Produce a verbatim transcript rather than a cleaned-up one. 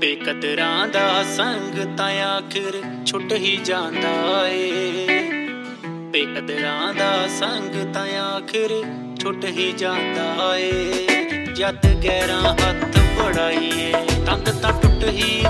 ਬੇਕਦਰਾਂ ਦਾ ਸੰਗ ਤਾਂ ਆਖਿਰ ਛੁੱਟ ਹੀ ਜਾਂਦਾ ਏ। ਬੇਕਦਰਾਂ ਦਾ ਸੰਗ ਤਾਂ ਆਖਿਰ ਛੁੱਟ ਹੀ ਜਾਂਦਾ ਏ। ਜਦ ਗੈਰਾਂ ਹੱਥ ਬੜਾਈਏ ਤੰਗ ਤਾਂ ਟੁੱਟ ਹੀ